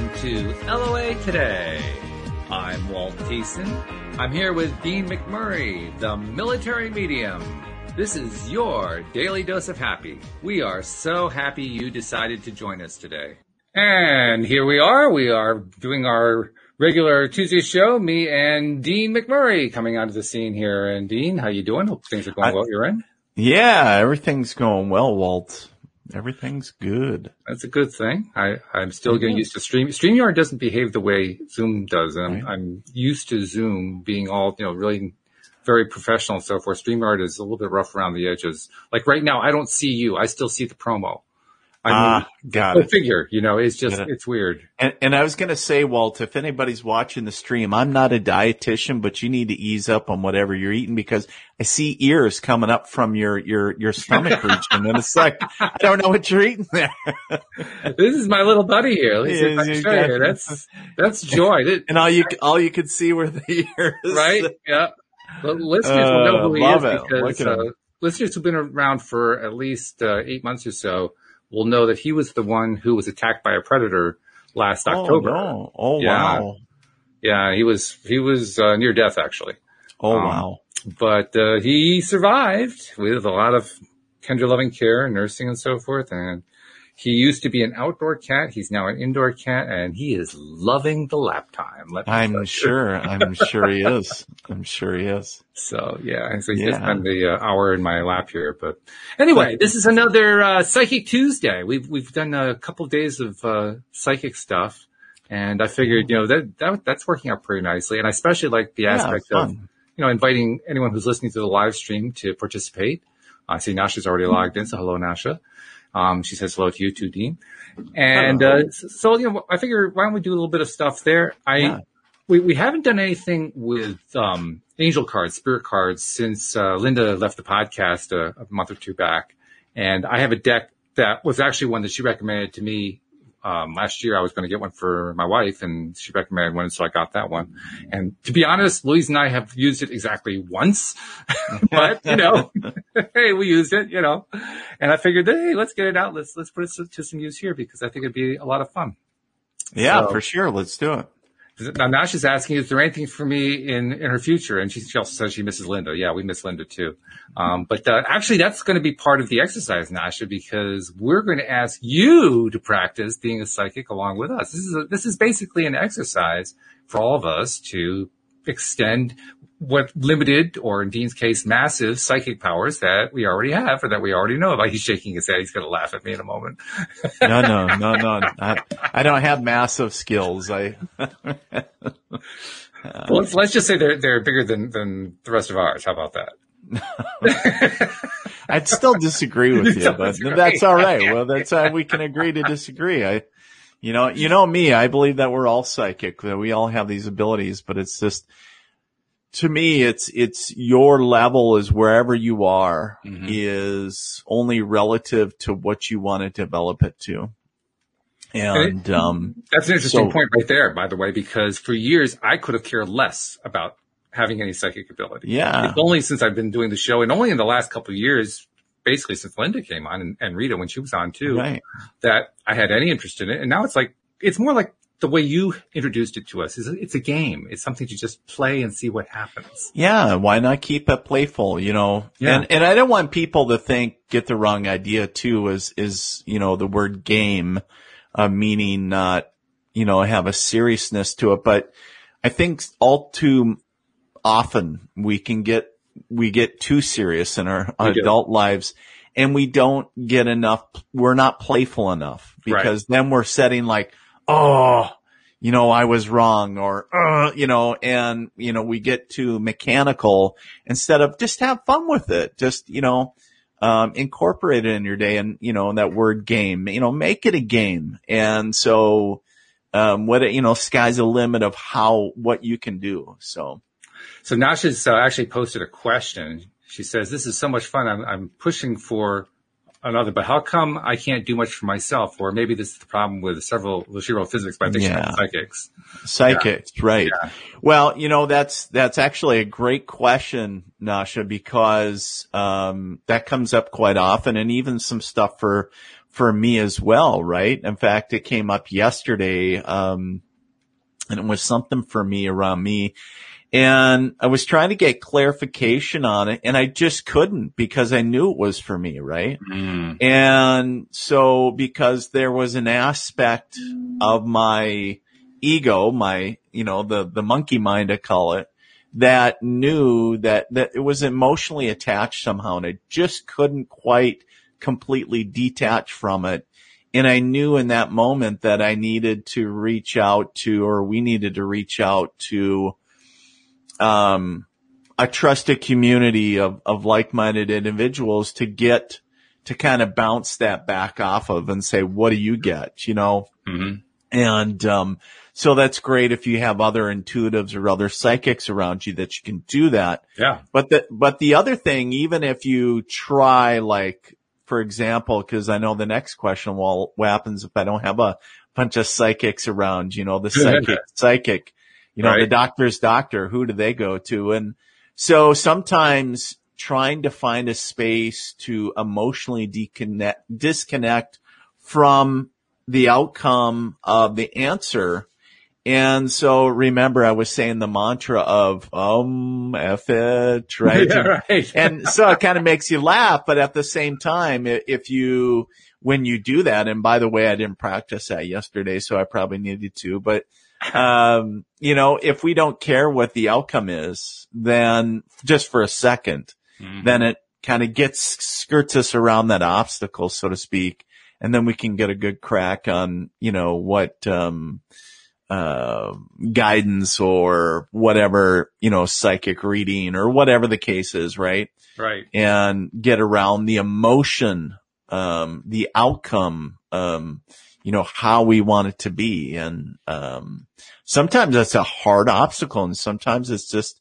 welcome to LOA Today. I'm Walt Thiessen. I'm here with Dean McMurray, the military medium. This is your daily dose of happy. We are so happy you decided to join us today. And here we are. We are doing our regular Tuesday show, me and Dean McMurray coming onto the scene here. And Dean, how you doing? Hope things are going well at your end. Yeah, everything's going well, Walt. Everything's good. That's a good thing. I'm still getting used to StreamYard doesn't behave the way Zoom does. And I'm used to Zoom being all, really very professional and so forth. StreamYard is a little bit rough around the edges. Like right now, I don't see you. I still see the promo. Got it. Figure, it's just, it's weird. And I was going to say, Walt, if anybody's watching the stream, I'm not a dietitian, but you need to ease up on whatever you're eating because I see ears coming up from your stomach region. And it's like, I don't know what you're eating there. This is my little buddy here. Let me see if I can show you. That's Joy. And all you could see were the ears. Right? Yeah. But listeners will know who he is because listeners who've been around for at least 8 months or so will know that he was the one who was attacked by a predator last October. No. Oh, yeah. Wow. Yeah, he was near death actually. Oh, wow. But he survived with a lot of tender loving care and nursing and so forth. And he used to be an outdoor cat. He's now an indoor cat, and he is loving the lap time. I'm sure he is. I'm sure he is. So, yeah. So he just spent the hour in my lap here. But anyway, this is another Psychic Tuesday. We've done a couple of days of psychic stuff. And I figured, that's working out pretty nicely. And I especially like the aspect of, inviting anyone who's listening to the live stream to participate. I see Nasha's already logged in. So hello, Nasha. She says hello to you too, Dean. And, so, I figure why don't we do a little bit of stuff there? We haven't done anything with, angel cards, spirit cards since, Linda left the podcast a month or two back. And I have a deck that was actually one that she recommended to me. Last year I was going to get one for my wife and she recommended one. So I got that one. And to be honest, Louise and I have used it exactly once, but hey, we used it, and I figured, hey, let's get it out. Let's put it to some use here because I think it'd be a lot of fun. Yeah, for sure. Let's do it. Now she's asking, is there anything for me in her future? And she also says she misses Linda. Yeah, we miss Linda too. But actually that's going to be part of the exercise, Nasha, because we're going to ask you to practice being a psychic along with us. This is basically an exercise for all of us to extend what limited, or in Dean's case, massive psychic powers that we already have or that we already know about. He's shaking his head. He's going to laugh at me in a moment. No. I don't have massive skills. Well, let's just say they're bigger than the rest of ours. How about that? I'd still disagree with you, but that's all right. Well, that's how we can agree to disagree. You know me, I believe that we're all psychic, that we all have these abilities, but it's just, to me, it's your level is wherever you are is only relative to what you want to develop it to. And, that's an interesting point right there, by the way, because for years I could have cared less about having any psychic ability. Yeah. It's only since I've been doing the show and only in the last couple of years, basically since Linda came on and Rita when she was on too, that I had any interest in it. And now it's more like the way you introduced it to us. It's a game. It's something to just play and see what happens. Yeah. Why not keep it playful, Yeah. And I don't want people to get the wrong idea too is, the word game, meaning not, have a seriousness to it. But I think all too often we get too serious in our adult lives and we don't get enough. We're not playful enough because then we're setting like, I was wrong or, we get too mechanical instead of just have fun with it. Just, incorporate it in your day and, that word game, make it a game. And so, sky's the limit of what you can do. So Nasha's actually posted a question. She says, this is so much fun. I'm pushing for another, but how come I can't do much for myself? Or maybe this is the problem with she wrote physics, but I think she meant psychics. Psychics, right. Yeah. Well, that's actually a great question, Nasha, because, that comes up quite often and even some stuff for for me as well, right? In fact, it came up yesterday, and it was something for me around me. And I was trying to get clarification on it, and I just couldn't because I knew it was for me, right? Mm. And so because there was an aspect of my ego, my, the monkey mind, I call it, that knew that it was emotionally attached somehow, and I just couldn't quite completely detach from it. And I knew in that moment that I needed to reach out to, or we needed to reach out to, a trusted community of like-minded individuals to kind of bounce that back off of and say, what do you get? Mm-hmm. And, so that's great if you have other intuitives or other psychics around you that you can do that. Yeah. But the other thing, even if you try, like, for example, cause I know the next question, well, what happens if I don't have a bunch of psychics around, the psychic, right. The doctor's doctor, who do they go to? And so sometimes trying to find a space to emotionally disconnect from the outcome of the answer. And so remember, I was saying the mantra of, F it, right? Yeah, right. And so it kind of makes you laugh, but at the same time, when you do that, and by the way, I didn't practice that yesterday, so I probably needed to, but, if we don't care what the outcome is, then just for a second, mm-hmm. then it kind of skirts us around that obstacle, so to speak. And then we can get a good crack on, what, guidance or whatever, psychic reading or whatever the case is, right? Right. And get around the emotion, the outcome, how we want it to be. And, sometimes that's a hard obstacle, and sometimes it's just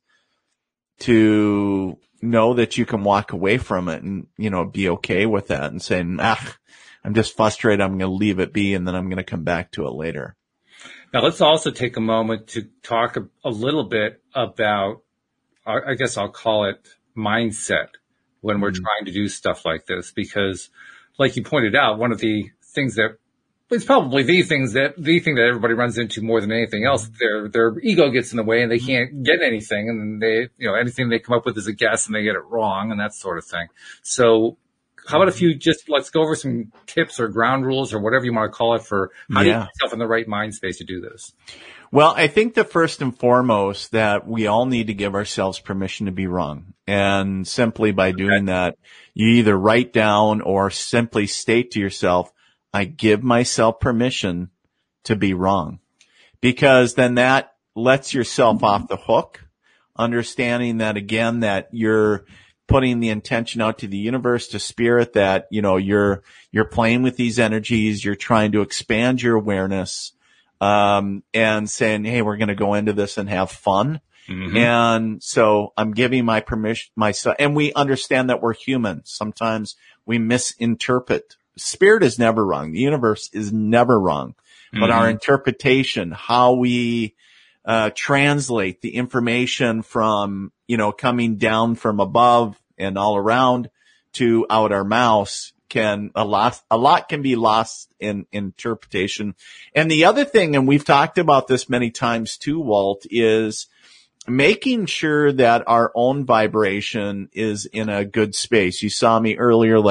to know that you can walk away from it and, be okay with that and saying, I'm just frustrated. I'm going to leave it be, and then I'm going to come back to it later. Now, let's also take a moment to talk a little bit about, I guess I'll call it mindset when we're trying to do stuff like this, because like you pointed out, one of the things that it's probably the thing that everybody runs into more than anything else, their ego gets in the way and they can't get anything. And they, anything they come up with is a guess and they get it wrong and that sort of thing. So how about if you let's go over some tips or ground rules or whatever you want to call it for how to get yourself in the right mind space to do this? Well, I think the first and foremost that we all need to give ourselves permission to be wrong. And simply by doing that, you either write down or simply state to yourself, I give myself permission to be wrong, because then that lets yourself off the hook, understanding that again, that you're putting the intention out to the universe, to spirit, that, you're playing with these energies. You're trying to expand your awareness, and saying, hey, we're going to go into this and have fun. Mm-hmm. And so I'm giving my permission, myself, and we understand that we're human. Sometimes we misinterpret. Spirit is never wrong. The universe is never wrong, but our interpretation, how we, translate the information from, coming down from above and all around to out our mouths a lot can be lost in interpretation. And the other thing, and we've talked about this many times too, Walt, is making sure that our own vibration is in a good space. You saw me earlier,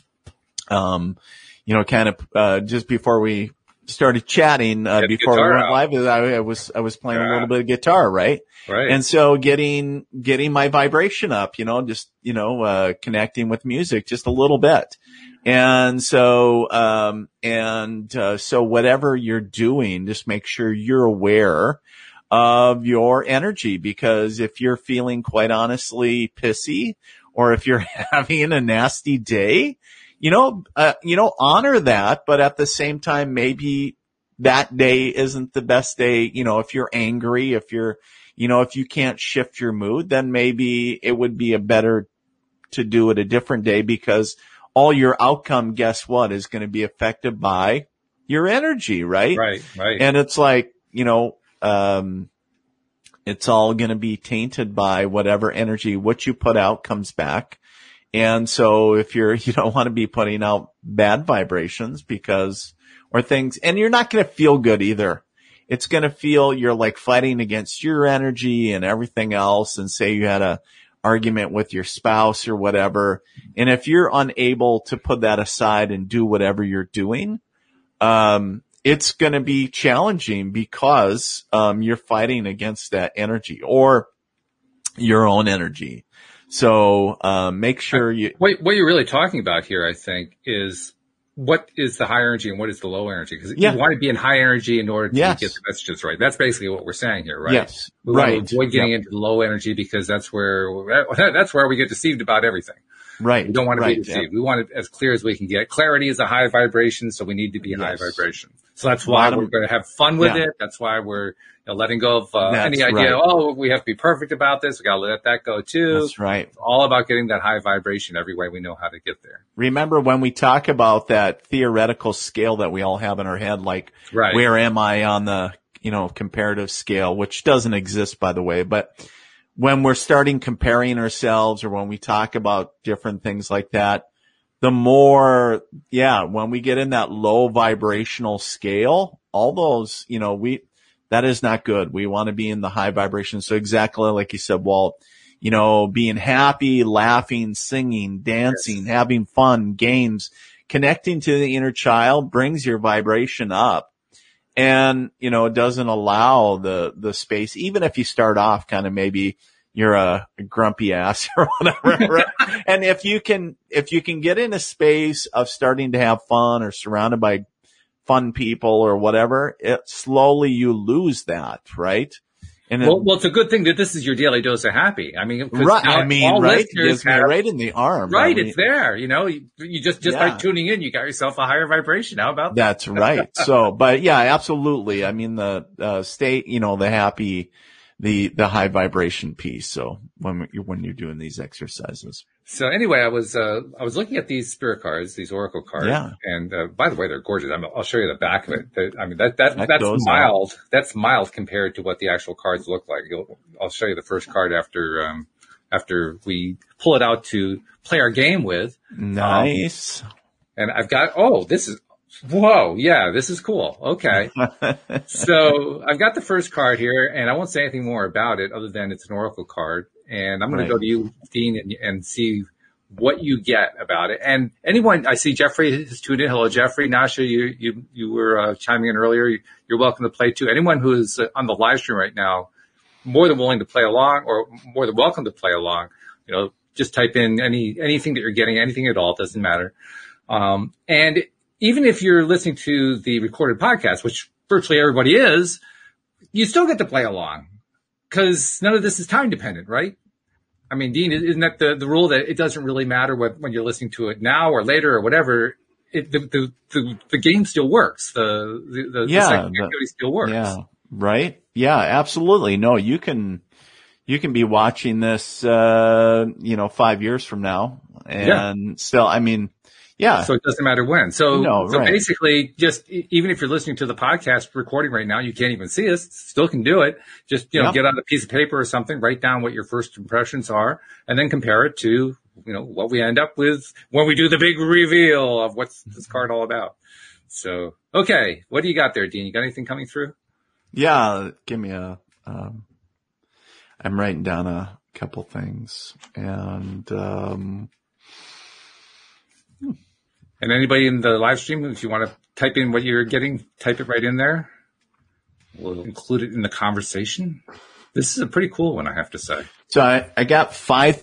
just before we started chatting, before we went live, I was playing a little bit of guitar, right? Right. And so getting my vibration up, connecting with music just a little bit. And so, so whatever you're doing, just make sure you're aware of your energy, because if you're feeling quite honestly pissy, or if you're having a nasty day, honor that, but at the same time, maybe that day isn't the best day. If you're angry, if you can't shift your mood, then maybe it would be better to do it a different day, because all your outcome, guess what, is going to be affected by your energy, right? Right. And it's like, it's all going to be tainted by whatever energy, what you put out comes back. And so if you don't want to be putting out bad vibrations or things, and you're not going to feel good either. It's going to feel you're like fighting against your energy and everything else. And say you had a argument with your spouse or whatever. And if you're unable to put that aside and do whatever you're doing, it's going to be challenging because, you're fighting against that energy or your own energy. So, make sure what you're really talking about here, I think, is what is the high energy and what is the low energy? Because you want to be in high energy in order to get the messages right. That's basically what we're saying here, right? Yes. We want to avoid getting into low energy because that's where we get deceived about everything. Right. We don't want to be deceived. We want it as clear as we can get. Clarity is a high vibration, so we need to be high vibration. So that's why we're going to have fun with it. That's why we're letting go of any idea, we have to be perfect about this. We got to let that go too. That's right. It's all about getting that high vibration every way we know how to get there. Remember when we talk about that theoretical scale that we all have in our head, like where am I on the, comparative scale, which doesn't exist, by the way, but when we're starting comparing ourselves or when we talk about different things like that, the more, when we get in that low vibrational scale, all those, that is not good. We want to be in the high vibration. So exactly like you said, Walt, being happy, laughing, singing, dancing, having fun, games, connecting to the inner child brings your vibration up. And, it doesn't allow the space, even if you start off kind of maybe you're a grumpy ass or whatever. Right? And if you can get in a space of starting to have fun or surrounded by fun people or whatever, slowly you lose that, right? And well, it's a good thing that this is your daily dose of happy. I mean, right? It gives me right in the arm. Right, it's there. You just by tuning in, you got yourself a higher vibration. How about that? That's right. So, but yeah, absolutely. I mean, the state, the happy, the high vibration piece. So when you're doing these exercises. So anyway, I was looking at these spirit cards, these oracle cards. Yeah. And, by the way, they're gorgeous. I'll show you the back of it. I mean, that's mild. That's mild compared to what the actual cards look like. I'll show you the first card after we pull it out to play our game with. Nice. And I've got, this is cool. Okay. So I've got the first card here and I won't say anything more about it other than it's an oracle card. And I'm going to go to you, Dean, and see what you get about it. And anyone, I see Jeffrey has tuned in. Hello, Jeffrey. Nasha, you were chiming in earlier. You're welcome to play too. Anyone who is on the live stream right now, more than willing to play along or more than welcome to play along, just type in anything that you're getting, anything at all. It doesn't matter. And even if you're listening to the recorded podcast, which virtually everybody is, you still get to play along. Because none of this is time dependent, right? I mean, Dean, isn't that the rule that it doesn't really matter when you're listening to it now or later or whatever? The game still works. The second activity still works. Yeah, right. Yeah, absolutely. No, you can be watching this, 5 years from now, and still, I mean. Yeah. So it doesn't matter when. So basically, just even if you're listening to the podcast recording right now, you can't even see us, still can do it. Just, get on a piece of paper or something, write down what your first impressions are, and then compare it to, what we end up with when we do the big reveal of what's this card all about. So, okay. What do you got there, Dean? You got anything coming through? Yeah. Give me I'm writing down a couple things and, And anybody in the live stream, if you want to type in what you're getting, type it right in there. We'll include it in the conversation. This is a pretty cool one, I have to say. So I got 5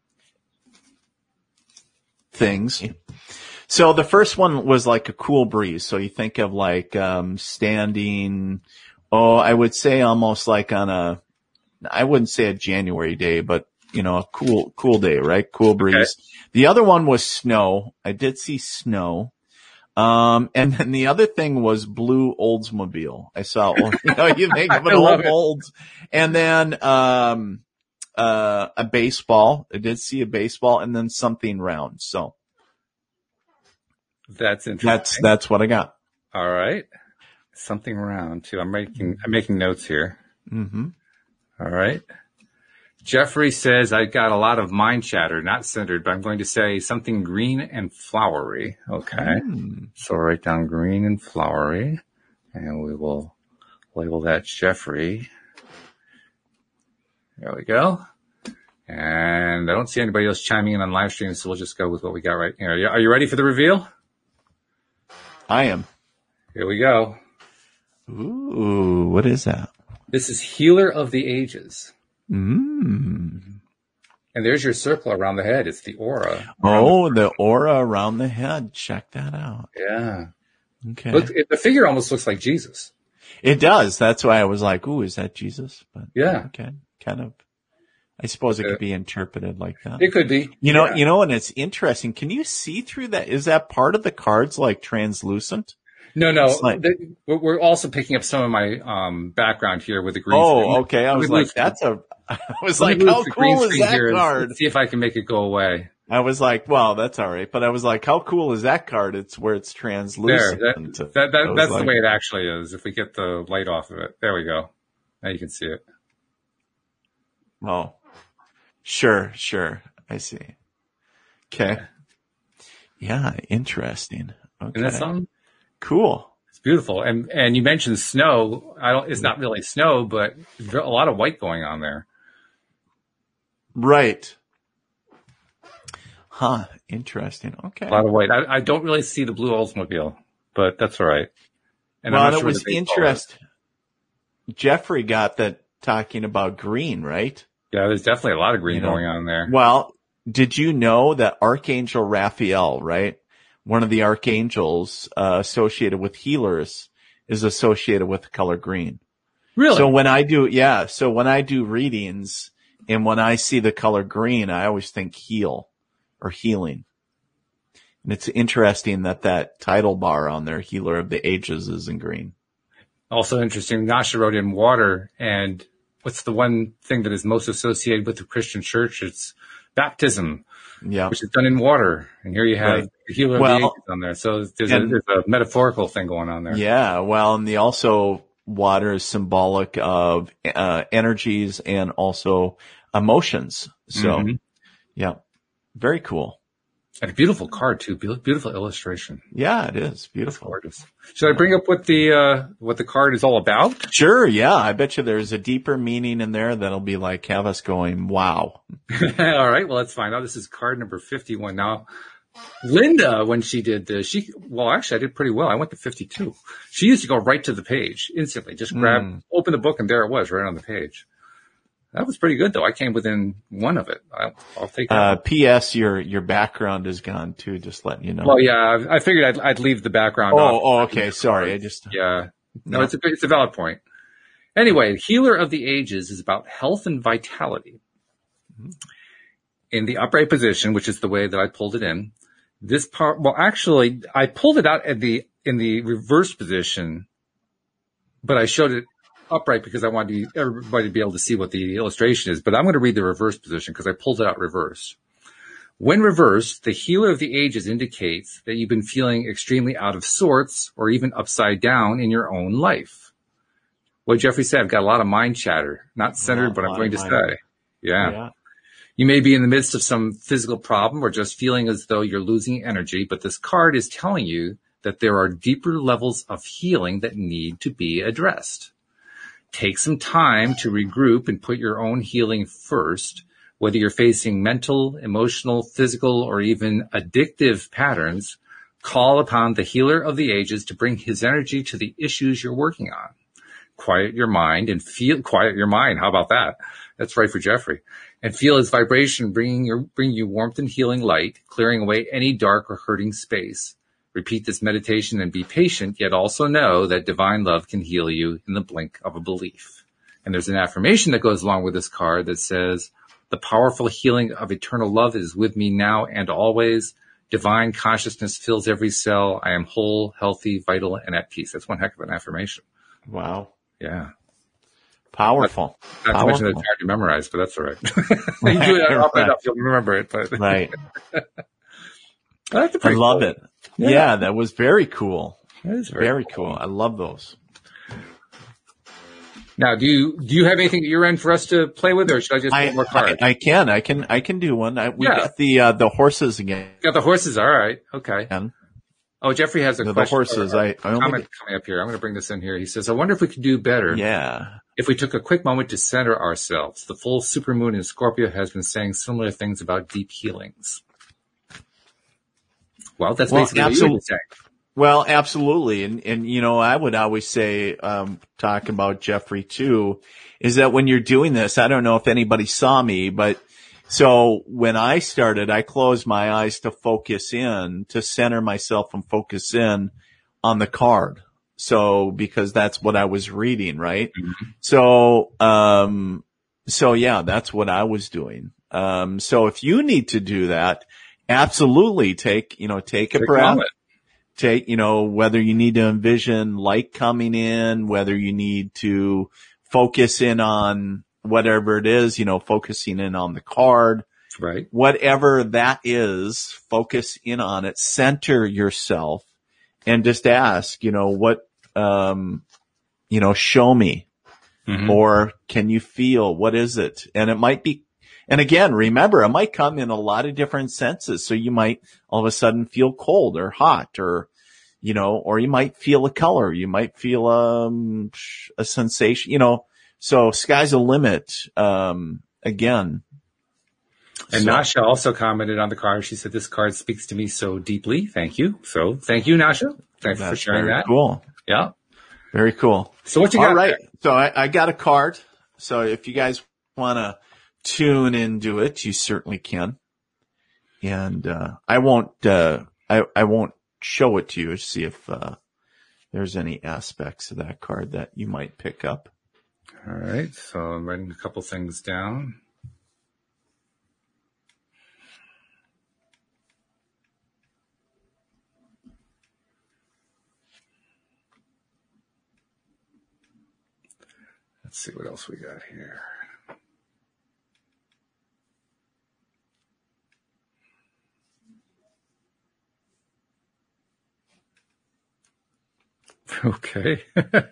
things. So the first one was like a cool breeze. So you think of like standing, I would say almost like on I wouldn't say a January day, but a cool day, right? Cool breeze. Okay. The other one was snow. I did see snow. And then the other thing was blue Oldsmobile. I saw, you think of an old Olds. And then, a baseball. I did see a baseball and then something round. So. That's interesting. That's what I got. All right. Something round too. I'm making notes here. Mm-hmm. All right. Jeffrey says, I got a lot of mind chatter, not centered, but I'm going to say something green and flowery. Okay. So I'll write down green and flowery, and we will label that Jeffrey. There we go. And I don't see anybody else chiming in on live stream, so we'll just go with what we got right here. Are you ready for the reveal? I am. Here we go. Ooh, what is that? This is Healer of the Ages. And there's your circle around the head. It's the aura. The aura around the head. Check that out. Yeah. Okay. Look, the figure almost looks like Jesus. It does. That's why I was like, ooh, is that Jesus? But yeah. Okay. Kind of. I suppose it could be interpreted like that. It could be. You know, and it's interesting. Can you see through that? Is that part of the cards like translucent? No. We're also picking up some of my background here with the green screen. Oh, okay. I was like, how cool is that card? Let's see if I can make it go away. I was like, well, that's all right. But I was like, how cool is that card? It's where it's translucent. That's the way it actually is. If we get the light off of it. There we go. Now you can see it. Oh, sure. I see. Okay. Yeah, interesting. Okay. Isn't that something? Cool. It's beautiful. And you mentioned snow. It's not really snow, but a lot of white going on there. Right. Huh. Interesting. Okay. A lot of white. I don't really see the blue Oldsmobile, but that's all right. And well, it was interesting. Jeffrey got that talking about green, right? Yeah, there's definitely a lot of green going on there. Well, did you know that Archangel Raphael, right? One of the archangels associated with healers is associated with the color green. Really? So when I do readings and when I see the color green, I always think heal or healing. And it's interesting that title bar on there, Healer of the Ages, is in green. Also interesting, Nasha wrote in water, and what's the one thing that is most associated with the Christian church? It's baptism. Yeah. Which is done in water. And here you have the Healer of the Ages on there. So there's a metaphorical thing going on there. Yeah. Well, and water is symbolic of energies and also emotions. So, yeah. Very cool. And a beautiful card too. Beautiful illustration. Yeah, it is beautiful. Gorgeous. Should I bring up what the card is all about? Sure. Yeah. I bet you there's a deeper meaning in there that'll be like have us going, wow. All right. Well, let's find out. This is card number 51. Now, Linda, when she did this, actually I did pretty well. I went to 52. She used to go right to the page instantly. Just open the book and there it was right on the page. That was pretty good, though. I came within one of it. I'll take that. P.S. Your background is gone too. Just letting you know. Well, yeah, I figured I'd leave the background. Okay. Sorry, No, it's a valid point. Anyway, Healer of the Ages is about health and vitality. In the upright position, which is the way that I pulled it in, this part. Well, actually, I pulled it out in the reverse position, but I showed it upright because I wanted everybody to be able to see what the illustration is, but I'm going to read the reverse position because I pulled it out reversed. When reversed, the Healer of the Ages indicates that you've been feeling extremely out of sorts or even upside down in your own life. What Jeffrey said, I've got a lot of mind chatter, not centered, but I'm going to say. Yeah. You may be in the midst of some physical problem or just feeling as though you're losing energy, but this card is telling you that there are deeper levels of healing that need to be addressed. Take some time to regroup and put your own healing first. Whether you're facing mental, emotional, physical, or even addictive patterns, call upon the Healer of the Ages to bring his energy to the issues you're working on. Quiet your mind. How about that? That's right for Jeffrey. And feel his vibration bring you warmth and healing light, clearing away any dark or hurting space. Repeat this meditation and be patient, yet also know that divine love can heal you in the blink of a belief. And there's an affirmation that goes along with this card that says, the powerful healing of eternal love is with me now and always. Divine consciousness fills every cell. I am whole, healthy, vital, and at peace. That's one heck of an affirmation. Wow. Yeah. Powerful. Not to mention it's hard to memorize, but that's all right. You do it often enough, you'll remember it. But right. That's I love it. Yeah, that was very cool. That is very cool. I love those. Now, do you have anything at your end for us to play with, or should I just pull more cards? I can do one. We got the horses again. Got the horses. All right. Okay. Oh, Jeffrey has a question. The horses. Comment coming up here. I'm going to bring this in here. He says, I wonder if we could do better. Yeah. If we took a quick moment to center ourselves. The full supermoon in Scorpio has been saying similar things about deep healings. Well, that's basically what you were saying. Well, absolutely. And, I would always say, talk about Jeffrey too, is that when you're doing this, I don't know if anybody saw me, but so when I started, I closed my eyes to focus in, to center myself and focus in on the card. So, because that's what I was reading, right? Mm-hmm. So yeah, that's what I was doing. So if you need to do that, absolutely take a breath. Take, whether you need to envision light coming in, whether you need to focus in on whatever it is, focusing in on the card. Right. Whatever that is, focus in on it, center yourself and just ask, what, show me, mm-hmm. or can you feel, what is it? And it might be, and again, remember, it might come in a lot of different senses. So you might all of a sudden feel cold or hot or you might feel a color. You might feel, a sensation, so sky's the limit, again. And Nasha also commented on the card. She said, this card speaks to me so deeply. Thank you. So thank you, Nasha. Thanks for sharing that. Cool. Yeah. Very cool. So what you got? All right. There? So I got a card. So if you guys want to tune into it, you certainly can. And, I won't show it to you to see if, there's any aspects of that card that you might pick up. All right. So I'm writing a couple things down. Let's see what else we got here. Okay.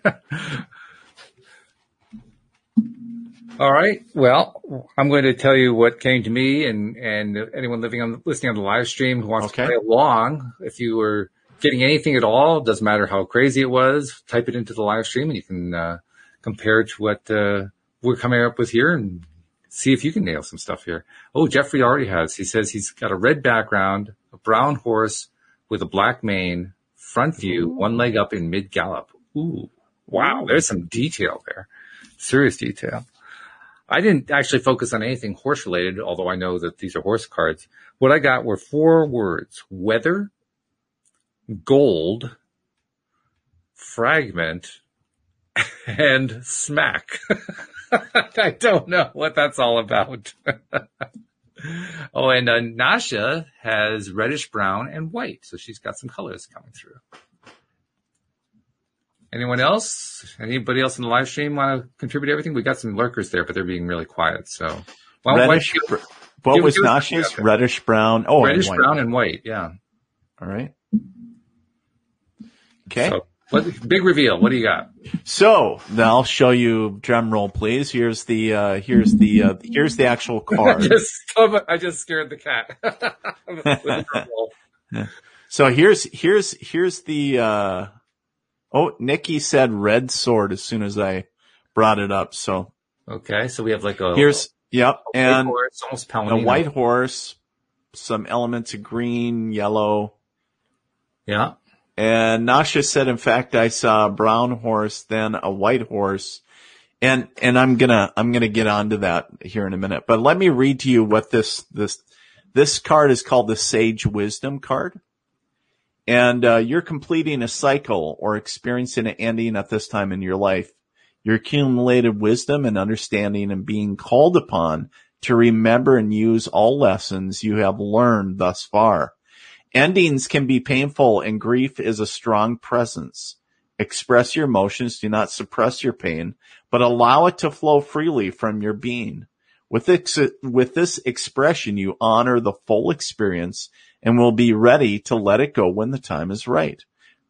All right. Well, I'm going to tell you what came to me, and anyone listening on the live stream who wants to play along, if you were getting anything at all, doesn't matter how crazy it was, type it into the live stream and you can compare it to what we're coming up with here and see if you can nail some stuff here. Oh, Jeffrey already has. He says he's got a red background, a brown horse with a black mane, front view, one leg up in mid gallop. Ooh, wow. There's some detail there. Serious detail. I didn't actually focus on anything horse related, although I know that these are horse cards. What I got were 4 words: weather, gold, fragment, and smack. I don't know what that's all about. Oh, and Nasha has reddish brown and white, so she's got some colors coming through. Anyone else? Anybody else in the live stream want to contribute to everything? We got some lurkers there, but they're being really quiet. So, what was Nasha's? Reddish brown. Oh, reddish brown and white. Yeah. All right. Okay. So, big reveal. What do you got? So now I'll show you. Drum roll, please. Here's the actual card. I just scared the cat. With the drum roll. So here's the. Oh, Nikki said red sword as soon as I brought it up. So okay, so we have like a and horse, almost a white horse, some elements of green, yellow. Yeah. And Nasha said, in fact, I saw a brown horse, then a white horse. And I'm gonna get onto that here in a minute. But let me read to you what this card is called, the Sage Wisdom card. And, you're completing a cycle or experiencing an ending at this time in your life. Your accumulated wisdom and understanding and being called upon to remember and use all lessons you have learned thus far. Endings can be painful and grief is a strong presence. Express your emotions. Do not suppress your pain, but allow it to flow freely from your being. With this expression, you honor the full experience and will be ready to let it go when the time is right.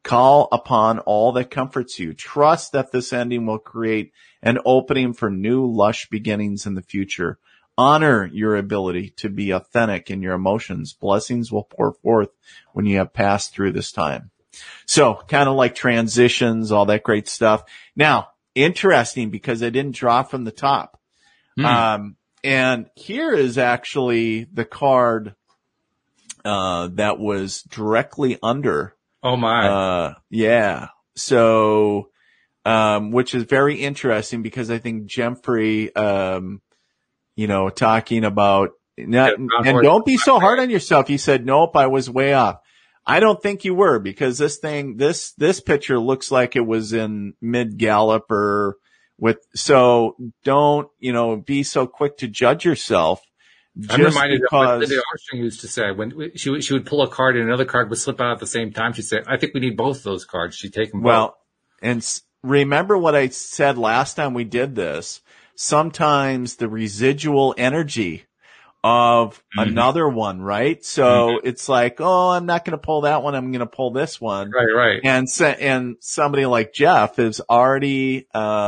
Call upon all that comforts you. Trust that this ending will create an opening for new, lush beginnings in the future. Honor your ability to be authentic in your emotions. Blessings will pour forth when you have passed through this time. So kind of like transitions, all that great stuff. Now, interesting because I didn't draw from the top. And here is actually the card, that was directly under. Oh my. Yeah. So, which is very interesting because I think Jeffrey, talking about and don't be so hard on yourself. You said, nope, I was way off. I don't think you were because this picture looks like it was in mid gallop so don't, be so quick to judge yourself. I'm reminded of what Linda Armstrong used to say when she would pull a card and another card would slip out at the same time. She'd say, I think we need both of those cards. She'd take them both. Well, and remember what I said last time we did this. Sometimes the residual energy of another one, right? So it's like, oh, I'm not going to pull that one. I'm going to pull this one. Right. And somebody like Jeff is already,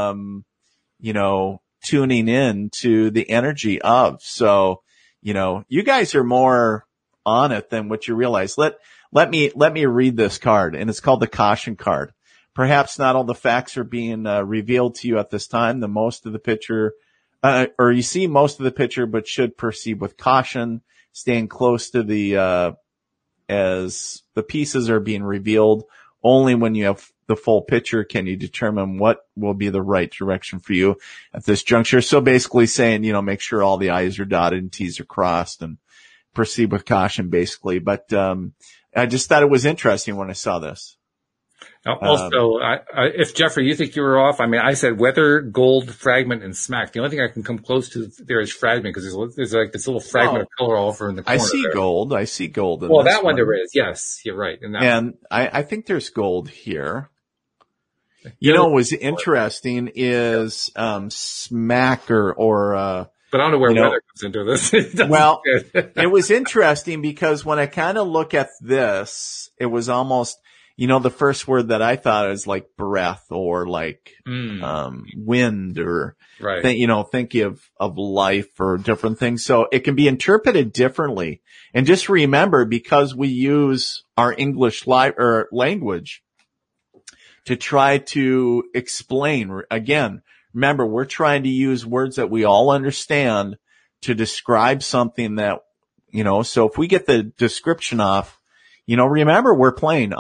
tuning in to the energy of. So, you guys are more on it than what you realize. Let me read this card, and it's called the caution card. Perhaps not all the facts are being revealed to you at this time. You see most of the picture, but should proceed with caution, staying close to as the pieces are being revealed. Only when you have the full picture can you determine what will be the right direction for you at this juncture. So basically saying, make sure all the I's are dotted and T's are crossed and proceed with caution, basically. But I just thought it was interesting when I saw this. Also, if Jeffrey, you think you were off, I said weather, gold, fragment, and smack. The only thing I can come close to there is fragment because there's like this little fragment of color all over in the corner. I see gold. I see gold. Well, that one there is. Yes, you're right. And I think there's gold here. What was interesting is smack or but I don't know where weather comes into this. It was interesting because when I kind of look at this, it was almost, the first word that I thought is like breath or like wind or think of life or different things. So it can be interpreted differently. And just remember, because we use our English language to try to explain. Again, remember, we're trying to use words that we all understand to describe something that, so if we get the description off, remember we're playing,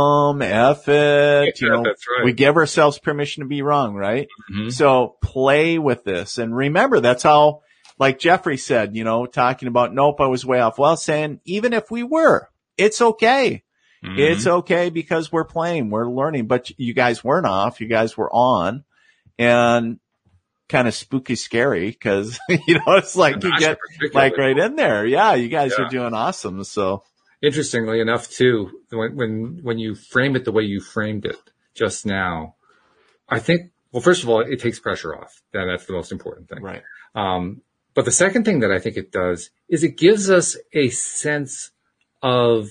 F it, that's right. We give ourselves permission to be wrong, right? Mm-hmm. So play with this and remember that's how, like Jeffrey said, talking about, nope, I was way off. Well, saying, even if we were, it's okay. Mm-hmm. It's okay because we're playing, we're learning, but you guys weren't off. You guys were on and kind of spooky scary because, it's like you get like right in there. Yeah. You guys are doing awesome. So interestingly enough too, when you frame it the way you framed it just now, I think, well, first of all, it takes pressure off. That's the most important thing. Right. But the second thing that I think it does is it gives us a sense of,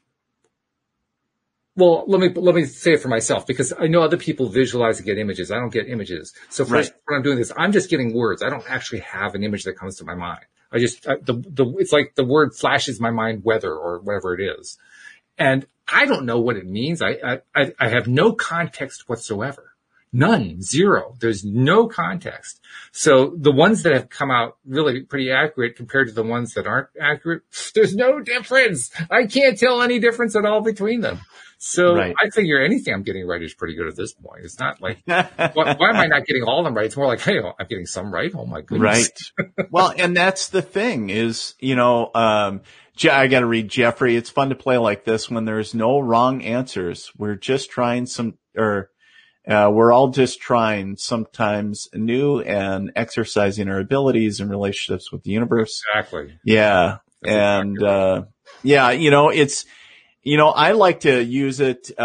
well, let me say it for myself because I know other people visualize and get images. I don't get images. So first, when I'm doing this, I'm just getting words. I don't actually have an image that comes to my mind. I just, it's like the word flashes my mind, weather or whatever it is. And I don't know what it means. I have no context whatsoever. None, zero. There's no context. So the ones that have come out really pretty accurate compared to the ones that aren't accurate, there's no difference. I can't tell any difference at all between them. So I figure anything I'm getting right is pretty good at this point. It's not like, why am I not getting all of them right? It's more like, hey, I'm getting some right. Oh my goodness. Right. Well, and that's the thing is, I got to read Jeffrey. It's fun to play like this when there's no wrong answers. We're just trying we're all just trying sometimes new and exercising our abilities and relationships with the universe. Exactly. Yeah. And, it's, I like to use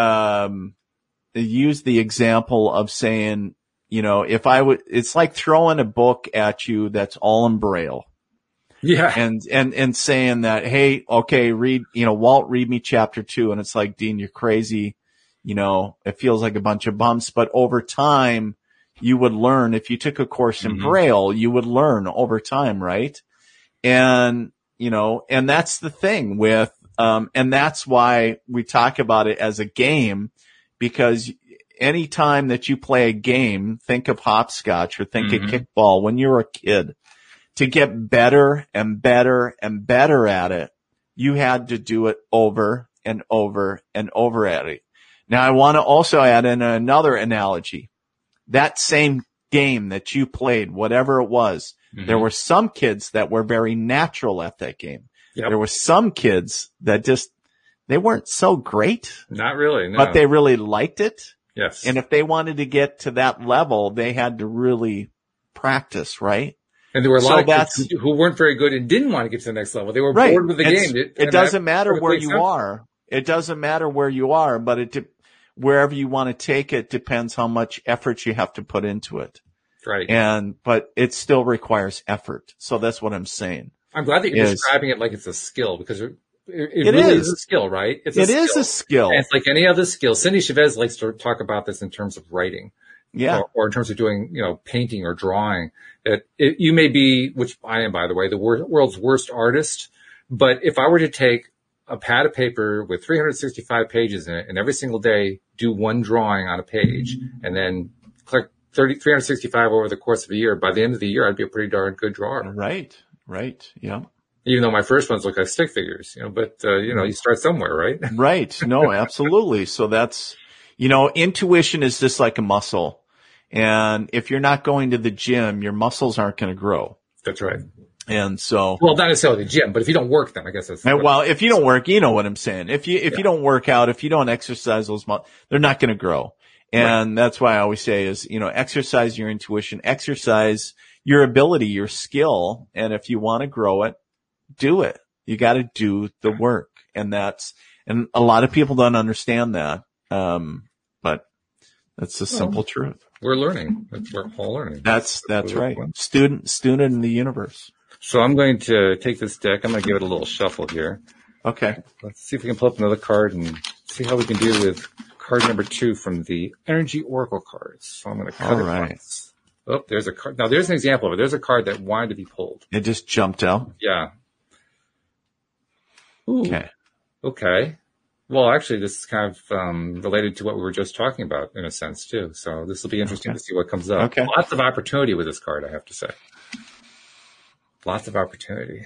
use the example of saying, it's like throwing a book at you that's all in Braille. Yeah. And saying that, hey, okay, read, Walt, read me chapter 2. And it's like, Dean, you're crazy. it feels like a bunch of bumps, but over time you would learn. If you took a course in Braille, you would learn over time, right? And, and that's the thing with, and that's why we talk about it as a game, because any time that you play a game, think of hopscotch or think of kickball when you were a kid. To get better and better and better at it, you had to do it over and over and over at it. Now, I want to also add in another analogy. That same game that you played, whatever it was, there were some kids that were very natural at that game. Yep. There were some kids that they weren't so great. Not really, no. But they really liked it. Yes. And if they wanted to get to that level, they had to really practice, right? And there were a lot of kids who weren't very good and didn't want to get to the next level. They were bored with the game. It doesn't matter where you are. It doesn't matter where you are, but wherever you want to take it depends how much effort you have to put into it. Right. But it still requires effort. So that's what I'm saying. I'm glad that you're describing it like it's a skill, because it really is a skill, right? It is a skill. And it's like any other skill. Cindy Chavez likes to talk about this in terms of writing. Yeah. Or in terms of doing, painting or drawing. You may be, which I am, by the way, the world's worst artist. But if I were to take a pad of paper with 365 pages in it and every single day do one drawing on a page and then click 365 over the course of a year, by the end of the year, I'd be a pretty darn good drawer. Right. Yeah. Even though my first ones look like stick figures, but, you start somewhere, right? Right. No, absolutely. So that's, intuition is just like a muscle. And if you're not going to the gym, your muscles aren't going to grow. That's right. And so. Well, not necessarily the gym, but if you don't work them, I guess that's. Well, if you don't work, you know what I'm saying. If you don't work out, if you don't exercise those muscles, they're not going to grow. And that's why I always say is, exercise your intuition, exercise your ability, your skill. And if you want to grow it, do it. You got to do the work. And a lot of people don't understand that. But that's the simple truth. We're learning. We're all learning. That's right. Student in the universe. So I'm going to take this deck. I'm going to give it a little shuffle here. Okay. Let's see if we can pull up another card and see how we can deal with card number 2 from the Energy Oracle cards. So I'm going to cut it once. Oh, there's a card. Now there's an example of it. There's a card that wanted to be pulled. It just jumped out. Yeah. Ooh. Okay. Well, actually, this is kind of related to what we were just talking about in a sense, too. So this will be interesting to see what comes up. Okay. Lots of opportunity with this card, I have to say. Lots of opportunity.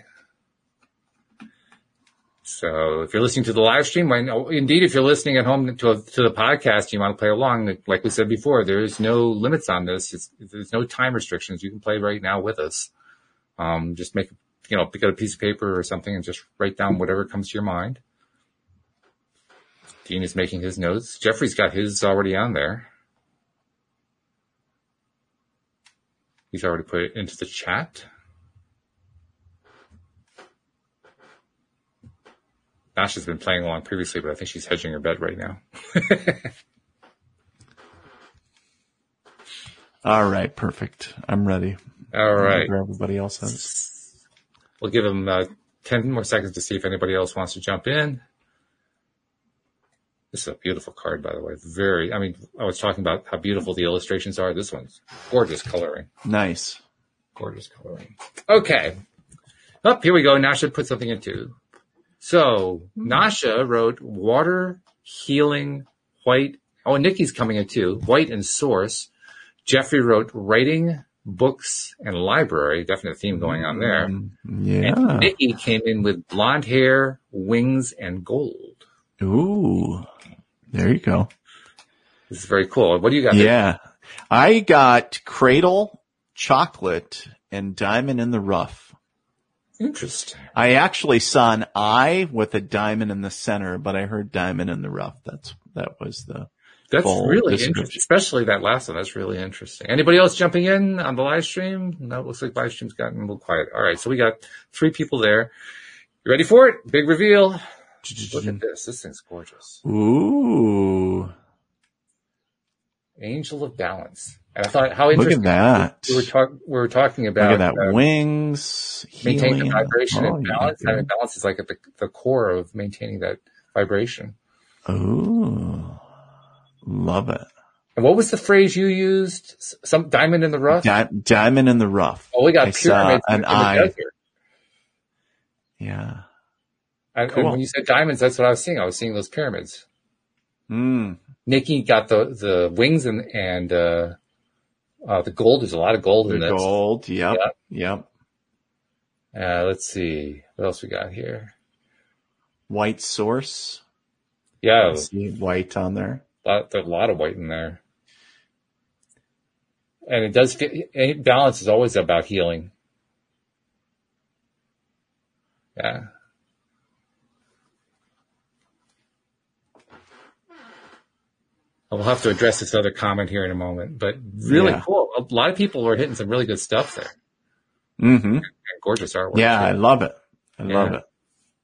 So if you're listening to the live stream, indeed, if you're listening at home to the podcast, you want to play along. Like we said before, there's no limits on this. There's no time restrictions. You can play right now with us. Just pick up a piece of paper or something and just write down whatever comes to your mind. Dean is making his notes. Jeffrey's got his already on there. He's already put it into the chat. Nasha's been playing along previously, but I think she's hedging her bet right now. All right, perfect. I'm ready. All right. Everybody else has. We'll give them 10 more seconds to see if anybody else wants to jump in. This is a beautiful card, by the way. I was talking about how beautiful the illustrations are. This one's gorgeous coloring. Nice. Gorgeous coloring. Okay. Here we go. Nasha put something in too. So Nasha wrote water, healing, white. Oh, and Nikki's coming in too. White and source. Jeffrey wrote writing, books, and library. Definite theme going on there. Yeah. And Nikki came in with blonde hair, wings, and gold. Ooh. There you go. This is very cool. What do you got? Yeah. I got cradle, chocolate, and diamond in the rough. Interesting. I actually saw an eye with a diamond in the center, but I heard diamond in the rough. That's really interesting, especially that last one. That's really interesting. Anybody else jumping in on the live stream? No, it looks like live stream's gotten a little quiet. All right, so we got 3 people there. You ready for it? Big reveal. Look at this. This thing's gorgeous. Ooh. Angel of Balance. And I thought, how interesting. Look at that. We were talking about look at that. Wings. Maintaining the vibration and balance. Yeah. Having balance is like at the core of maintaining that vibration. Ooh. Love it. And what was the phrase you used? Some diamond in the rough? Diamond in the rough. Oh, we got pyramids in the desert. Yeah. Cool. And when you said diamonds, that's what I was seeing. I was seeing those pyramids. Nikki got the wings and the gold. There's a lot of gold in this. The gold. Yep. Let's see. What else we got here? White source. Yeah. I see white on there. There's a lot of white in there. And it does balance is always about healing. Yeah. We'll have to address this other comment here in a moment, but really cool. A lot of people are hitting some really good stuff there. Mm-hmm. And gorgeous artwork. Yeah, too. I love it. I love it.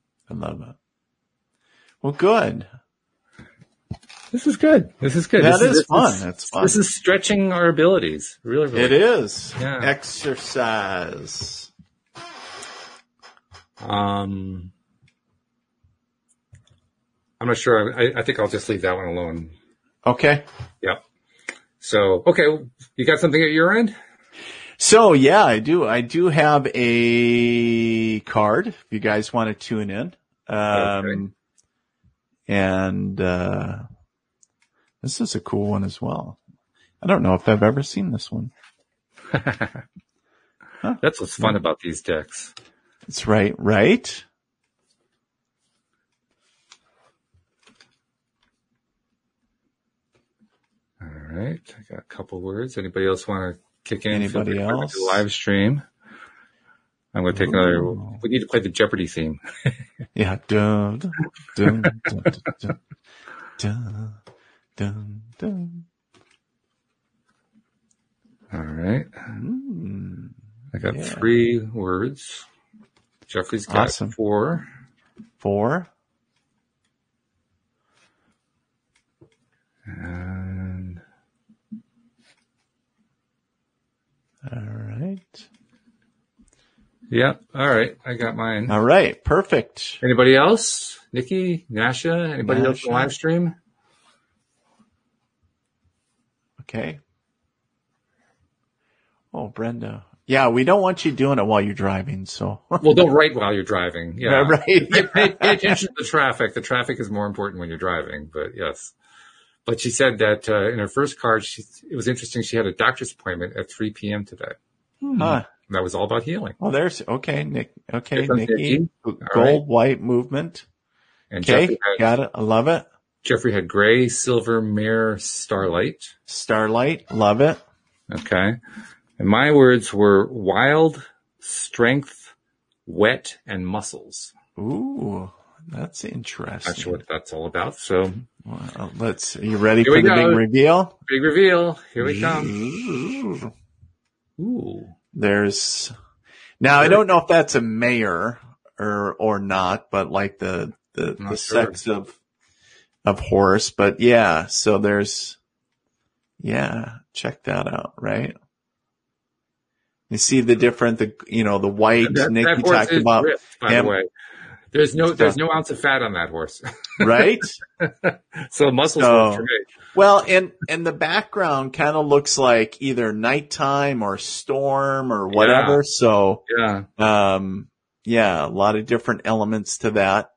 Well, good. This is good. That is fun. That's fun. This is stretching our abilities. Really. It is. Yeah. Exercise. I'm not sure. I think I'll just leave that one alone. Okay. Yep. So, okay. You got something at your end? So, yeah, I do. I do have a card if you guys want to tune in. Okay. And this is a cool one as well. I don't know if I've ever seen this one. That's what's fun about these decks. That's right. All right. I got a couple words. Anybody else want to kick in? Anybody else? The live stream. I'm going to take another. We need to play the Jeopardy theme. Yeah. Dun, dun, dun, dun, dun, dun, dun, dun. All right. I got 3 words. Jeffrey's got 4. 4. And all right. Yep. All right. I got mine. All right. Perfect. Anybody else? Nikki, Nasha, anybody else on live stream? Okay. Oh, Brenda. Yeah, we don't want you doing it while you're driving, so. Well, don't write while you're driving. Yeah. Right. Pay attention to the traffic. The traffic is more important when you're driving, but yes. But she said that in her first card, it was interesting. She had a doctor's appointment at 3 p.m. today. Huh. And that was all about healing. Oh, okay, Nick. Okay, Nikki. Gold, white movement. And okay, got it. I love it. Jeffrey had gray, silver, mirror, starlight. Starlight, love it. Okay. And my words were wild, strength, wet, and muscles. Ooh, that's interesting. Not sure what that's all about. So well, are you ready for the big reveal? Big reveal. Here we come. Ooh. Now I don't know if that's a mayor or not, but like the sex of horse, but yeah, so check that out, right? You see the white Nikki talked about. Ripped, by the way. There's no ounce of fat on that horse. Right? So muscles look great. Well, and the background kind of looks like either nighttime or storm or whatever. Yeah. So, a lot of different elements to that.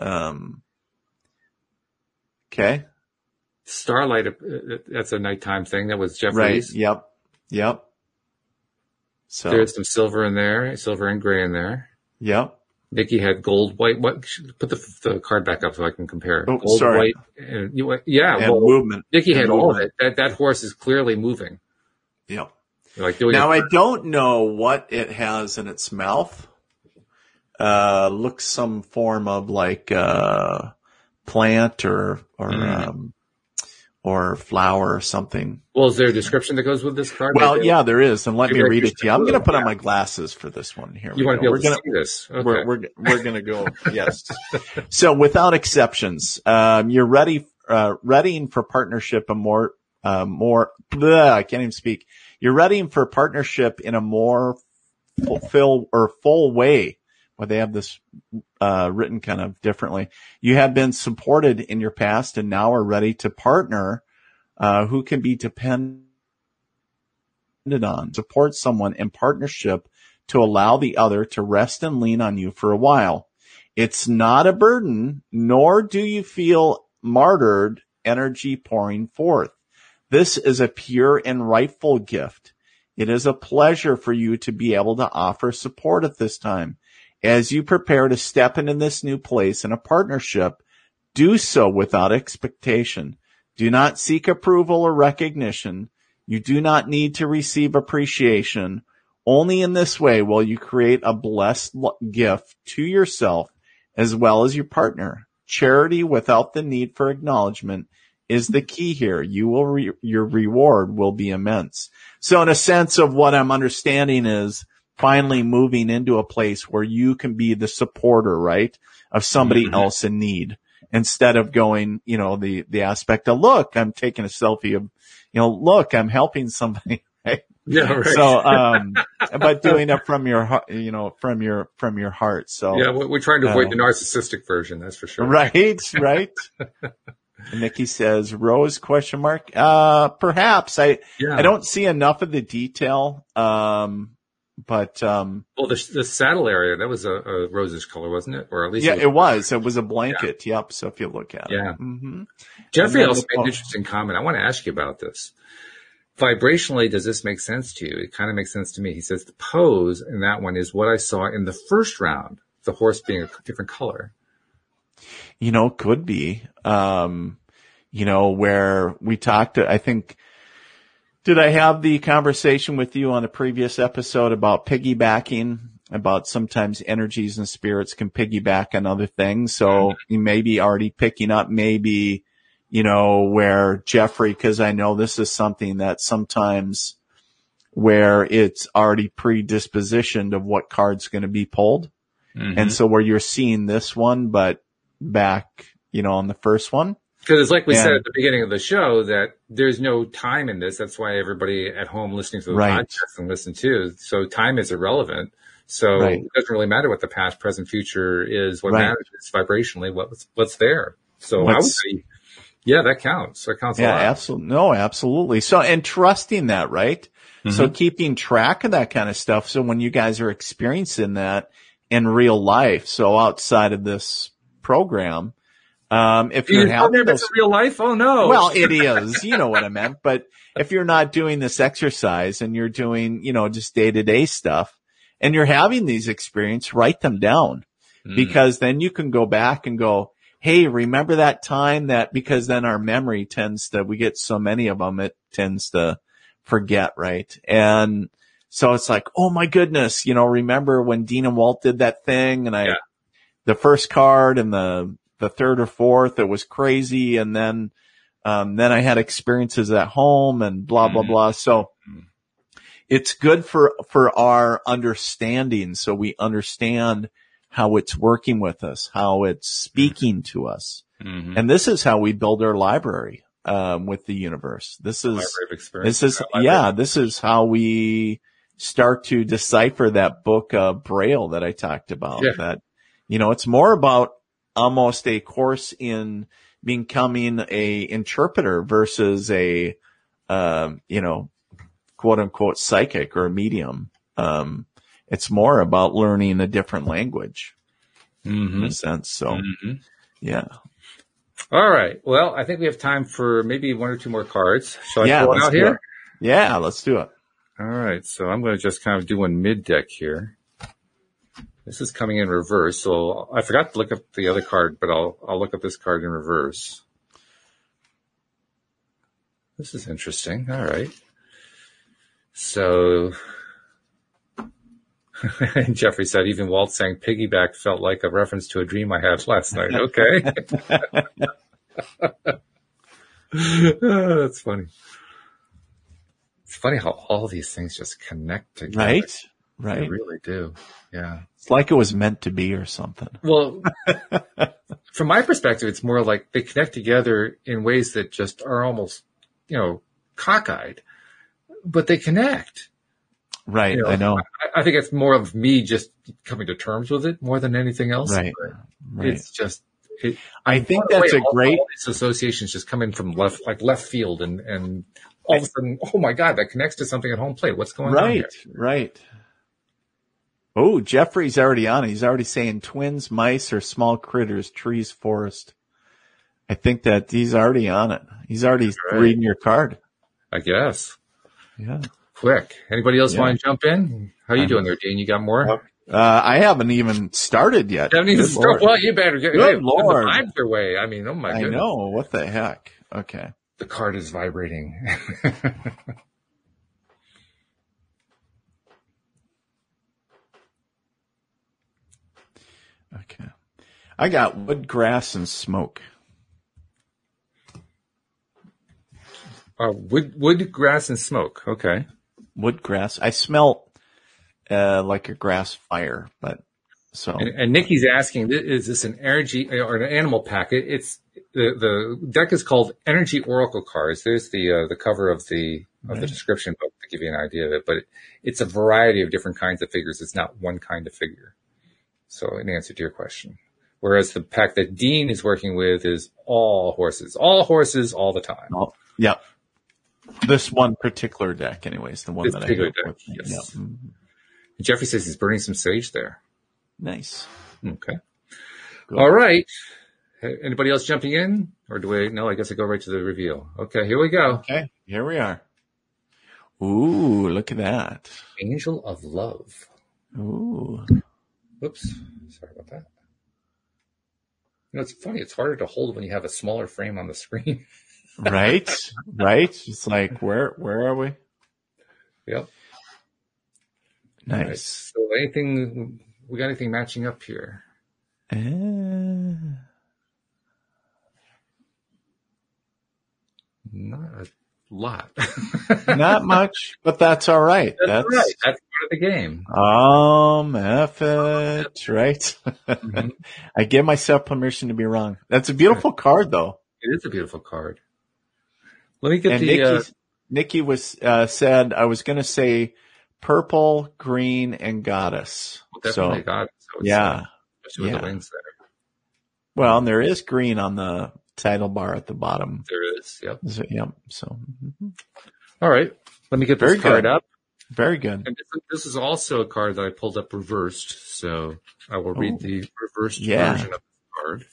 Okay. Starlight, that's a nighttime thing. That was Jeffrey's. Right. Yep. So there's some silver in there, silver and gray in there. Yep. Nikki had gold, white. What? Put the card back up so I can compare. Oh, gold, sorry. white, and movement. Nikki had all of it. That horse is clearly moving. Yep. Like doing. Now I don't know what it has in its mouth. Looks some form of like plant or flower or something. Well, is there a description that goes with this card? Well, yeah, there is. And let me read it to you. I'm going to put on my glasses for this one here. You want to be able to see this? Okay. We're going to go. Yes. So without exceptions, you're readying for partnership I can't even speak. You're readying for partnership in a more full way. Well, they have this written kind of differently. You have been supported in your past and now are ready to partner who can be depended on. Support someone in partnership to allow the other to rest and lean on you for a while. It's not a burden, nor do you feel martyred energy pouring forth. This is a pure and rightful gift. It is a pleasure for you to be able to offer support at this time. As you prepare to step into this new place in a partnership, do so without expectation. Do not seek approval or recognition. You do not need to receive appreciation. Only in this way will you create a blessed gift to yourself as well as your partner. Charity without the need for acknowledgement is the key here. Your reward will be immense. So in a sense of what I'm understanding is finally moving into a place where you can be the supporter, right, of somebody else in need, instead of going, the aspect of, look, I'm taking a selfie of, look, I'm helping somebody, right? Yeah, right. So, but doing it from your heart, from your heart. So yeah, we're trying to avoid the narcissistic version. That's for sure. Right. Nikki says, Rose, ? Perhaps. I don't see enough of the detail. But well, the saddle area, that was a rosish color, wasn't it? Or at least it was. It was a blanket. Yeah. Yep. So if you look at it. Yeah. Jeffrey also made an interesting comment. I want to ask you about this. Vibrationally, does this make sense to you? It kind of makes sense to me. He says the pose in that one is what I saw in the first round, the horse being a different color. Could be. Where we talked, I think, did I have the conversation with you on a previous episode about piggybacking, about sometimes energies and spirits can piggyback on other things? So you may be already picking up where Jeffrey, because I know this is something that sometimes where it's already predispositioned of what card's going to be pulled. And so where you're seeing this one, but back, on the first one. Because it's like we said at the beginning of the show that there's no time in this. That's why everybody at home listening to the podcast and listen to. So time is irrelevant. So it doesn't really matter what the past, present, future is. What matters is vibrationally what's there. So I would say, that counts. That counts a lot. Absolutely. No, absolutely. So, and trusting that, right? So keeping track of that kind of stuff. So when you guys are experiencing that in real life, so outside of this program, if you're having it's real life, oh no. Well, it is, you know what I meant. But if you're not doing this exercise and you're doing, just day-to-day stuff and you're having these experiences, write them down because then you can go back and go, hey, remember that time because then our memory we get so many of them, it tends to forget, right? And so it's like, oh my goodness, remember when Dean and Walt did that thing and the first card and the third or fourth, it was crazy. And then I had experiences at home and blah, blah, blah. So it's good for our understanding. So we understand how it's working with us, how it's speaking to us. And this is how we build our library, with the universe. This is how we start to decipher that book of Braille that I talked about. That, it's more about almost a course in becoming a interpreter versus a, quote unquote psychic or a medium. It's more about learning a different language in a sense. So, yeah. All right. Well, I think we have time for maybe one or two more cards. Shall I pull it out here? Yeah, let's do it. All right. So I'm going to just kind of do one mid deck here. This is coming in reverse. So I forgot to look up the other card, but I'll look up this card in reverse. This is interesting. All right. So Jeffrey said, even Walt saying piggyback felt like a reference to a dream I had last night. Okay. That's funny. It's funny how all these things just connect together. Right. They really do. Yeah. It's like it was meant to be or something. Well, from my perspective, it's more like they connect together in ways that just are almost, cockeyed, but they connect. Right. I know. I think it's more of me just coming to terms with it more than anything else. Right. It's just, I think that's a great. All these associations just come in from left field, and all of a sudden, oh my God, that connects to something at home plate. What's going on here? Right. Oh, Jeffrey's already on it. He's already saying twins, mice, or small critters, trees, forest. I think that he's already on it. He's already reading your card. I guess. Yeah. Quick. Anybody else want to jump in? How you doing there, Dean? You got more? I haven't even started yet. Haven't even started. Well, you better get Good Lord. the vibes your way. I mean, oh my goodness. I know. What the heck? Okay. The card is vibrating. Okay. I got wood, grass, and smoke. Wood, grass, and smoke. Okay. Wood, grass. I smell like a grass fire, but so. And Nikki's asking, is this an energy or an animal pack? It's the deck is called Energy Oracle Cards. There's the cover of the description book to give you an idea of it, but it's a variety of different kinds of figures. It's not one kind of figure. So in answer to your question. Whereas the pack that Dean is working with is all horses all the time. Oh, yeah. This one particular deck, anyways, the one that I have deck. Yes. Yeah. Mm-hmm. Jeffrey says he's burning some sage there. Nice. Okay. Good. All right. Anybody else jumping in? Or do we? No, I guess I go right to the reveal. Okay, here we go. Okay, here we are. Ooh, look at that. Angel of Love. Ooh. Whoops. Sorry about that. You know, it's funny. It's harder to hold when you have a smaller frame on the screen. Right. It's like, where are we? Yep. Nice. Right. So we got anything matching up here? Not a lot. Not much, but that's all right. That's right. That's part of the game. F it, right? Mm-hmm. I give myself permission to be wrong. That's a beautiful card, though. It is a beautiful card. Let me get Nikki was said I was going to say purple, green, and goddess. Well, definitely goddess. Yeah. Especially with the wings there. Well, and there is green on the title bar at the bottom. There is. Yep. So. Mm-hmm. All right. Let me get this card up. Very good. And this is also a card that I pulled up reversed, so I will read the reversed version of the card.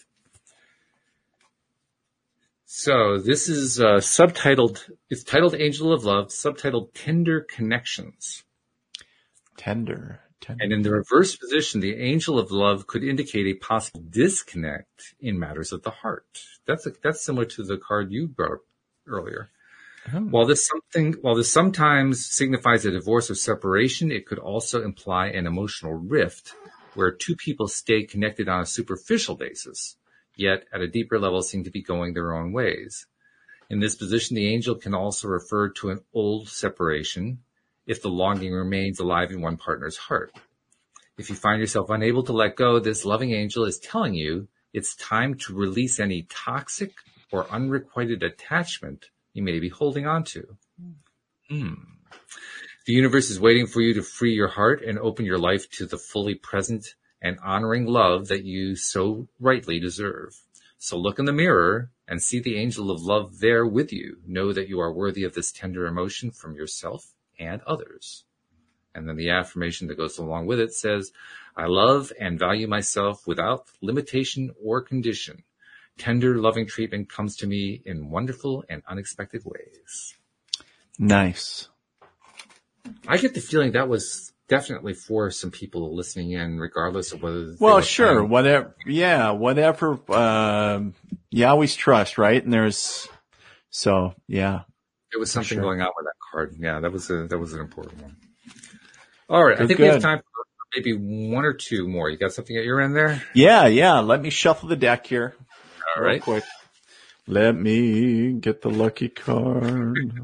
So this is subtitled. It's titled Angel of Love, subtitled Tender Connections. Tender. And in the reverse position, the Angel of Love could indicate a possible disconnect in matters of the heart. That's similar to the card you brought up earlier. Oh. While this sometimes signifies a divorce or separation, it could also imply an emotional rift where two people stay connected on a superficial basis, yet at a deeper level seem to be going their own ways. In this position, the angel can also refer to an old separation if the longing remains alive in one partner's heart. If you find yourself unable to let go, this loving angel is telling you it's time to release any toxic or unrequited attachment you may be holding on to. The universe is waiting for you to free your heart and open your life to the fully present and honoring love that you so rightly deserve. So look in the mirror and see the angel of love there with you. Know that you are worthy of this tender emotion from yourself and others. And then the affirmation that goes along with it says, I love and value myself without limitation or condition. Tender, loving treatment comes to me in wonderful and unexpected ways. Nice. I get the feeling that was definitely for some people listening in, regardless of whether. Well, sure. Whatever. Yeah. Whatever. You always trust, right? And there's, so yeah. There was something going on with that card. Yeah. That was an important one. All right. I think we have time for maybe one or two more. You got something at your end there? Yeah. Let me shuffle the deck here. All right. Real quick. Let me get the lucky card.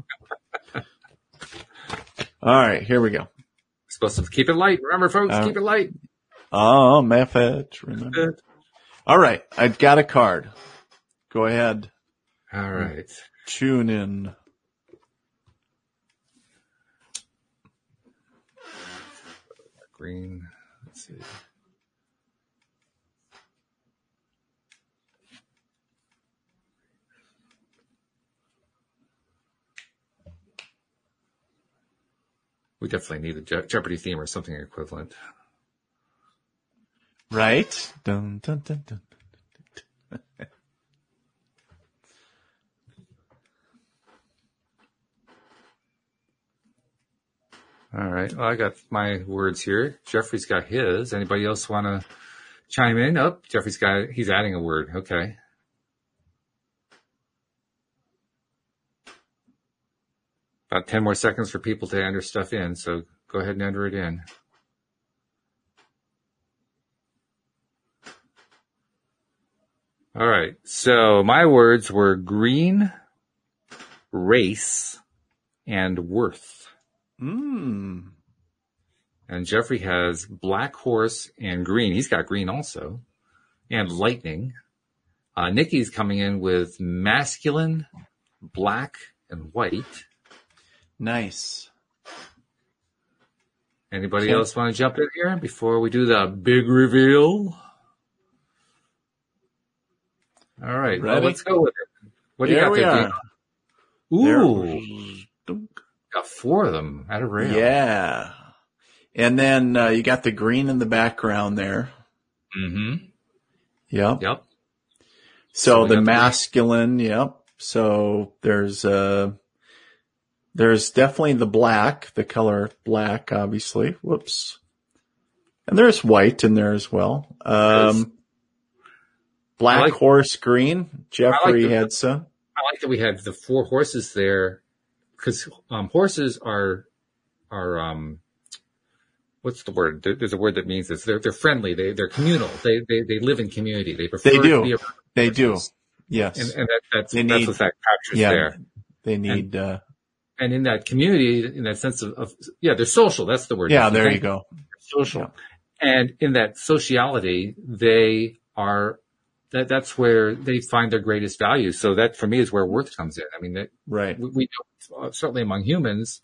All right, here we go. Supposed to keep it light. Remember, folks, keep it light. Method. Remember. All right, I've got a card. Go ahead. All right. Tune in. Green. Let's see. We definitely need a Jeopardy theme or something equivalent. Right? Dun, dun, dun, dun. All right. Well, I got my words here. Jeffrey's got his. Anybody else want to chime in? Oh, he's adding a word. Okay. About 10 more seconds for people to enter stuff in. So go ahead and enter it in. All right. So my words were green, race, and worth. Mm. And Jeffrey has black horse and green. He's got green also. And lightning. Nikki's coming in with masculine, black, and white. Nice. Anybody else want to jump in here before we do the big reveal? All right. Well, let's go with it. What do you got there? Ooh. Got 4 of them at a rail. Yeah. And then you got the green in the background there. Mm-hmm. Yep. So the masculine, yep. So there's definitely the black, the color black, obviously. Whoops. And there's white in there as well. Black horse green. Jeffrey had some. I like that we had the 4 horses there, because horses are what's the word? There's a word that means this. They're friendly. They're communal. They live in community. They prefer. They do. Yes. And that's what that captures there. They need. And in that community, in that sense of they're social. That's the word. Yeah, there you go. Social. Yeah. And in that sociality, they are. That's where they find their greatest value. So that for me is where worth comes in. I mean, right. We certainly among humans,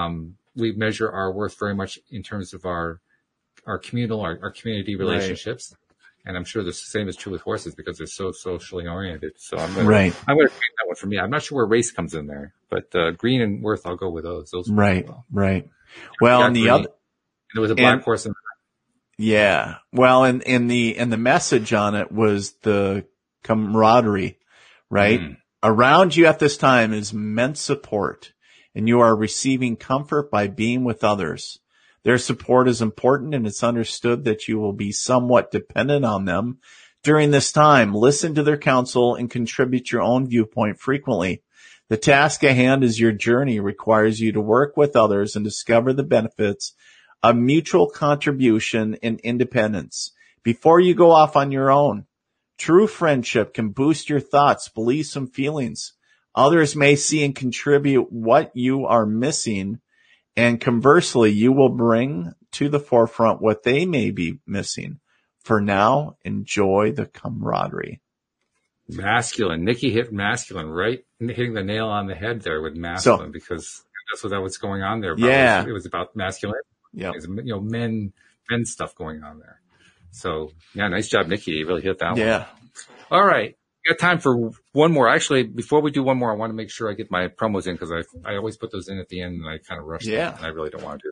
we measure our worth very much in terms of our communal, our community relationships. Right. And I'm sure the same is true with horses because they're so socially oriented. So I'm going to take that one for me. I'm not sure where race comes in there, but green and worth, I'll go with those. Right. Well, and the other, and there was a black horse in there. Yeah. Well, and the message on it was the camaraderie, right? Mm. Around you at this time is immense support, and you are receiving comfort by being with others. Their support is important, and it's understood that you will be somewhat dependent on them during this time. Listen to their counsel and contribute your own viewpoint frequently. The task at hand is your journey requires you to work with others and discover the benefits of mutual contribution and independence before you go off on your own. True friendship can boost your thoughts, beliefs, and feelings. Others may see and contribute what you are missing, and conversely, you will bring to the forefront what they may be missing. For now, enjoy the camaraderie. Masculine. Nikki hit masculine, right? Hitting the nail on the head there with masculine, because that's what was going on there. Yeah. It was about masculine. Yeah. Men stuff going on there. So, yeah, nice job, Nikki. You really hit that one. Yeah. All right. Got time for one more. Actually, before we do one more, I want to make sure I get my promos in because I always put those in at the end and I kind of rush them, and I really don't want to